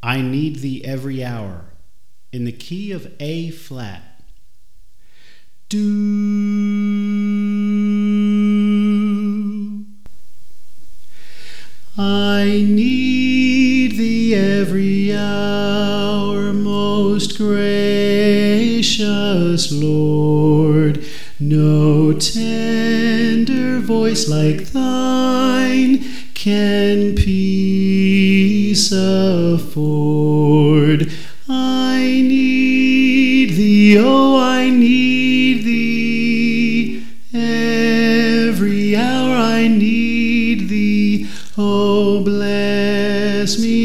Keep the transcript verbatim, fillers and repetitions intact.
I need thee every hour, in the key of A flat. Do. I need thee every hour, most gracious Lord. No tender voice like thine can peace afford. I need thee, oh, I need thee. Every hour I need thee. Oh, bless me,